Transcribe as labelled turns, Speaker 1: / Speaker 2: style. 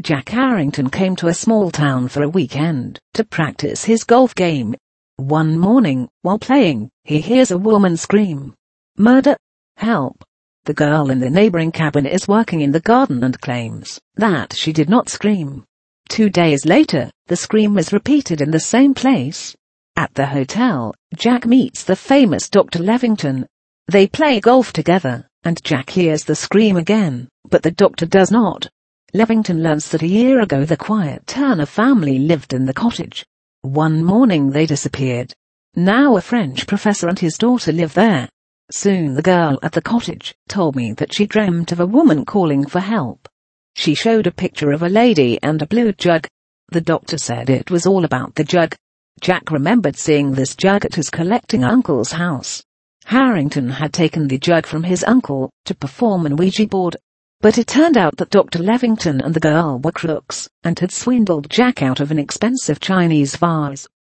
Speaker 1: Jack Harrington came to a small town for a weekend to practice his golf game. One morning, while playing, he hears a woman scream, "Murder! Help!" The girl in the neighboring cabin is working in the garden and claims that she did not scream. 2 days later, the scream is repeated in the same place. At the hotel, Jack meets the famous Dr. Levington. They play golf together, and Jack hears the scream again, but the doctor does not. Levington learns that a year ago the Quiet Turner family lived in the cottage. One morning they disappeared. Now a French professor and his daughter live there. Soon the girl at the cottage told me that she dreamt of a woman calling for help. She showed a picture of a lady and a blue jug. The doctor said it was all about the jug. Jack remembered seeing this jug at his collecting uncle's house. Harrington had taken the jug from his uncle to perform an Ouija board. But it turned out that Dr. Levington and the girl were crooks, and had swindled Jack out of an expensive Chinese vase.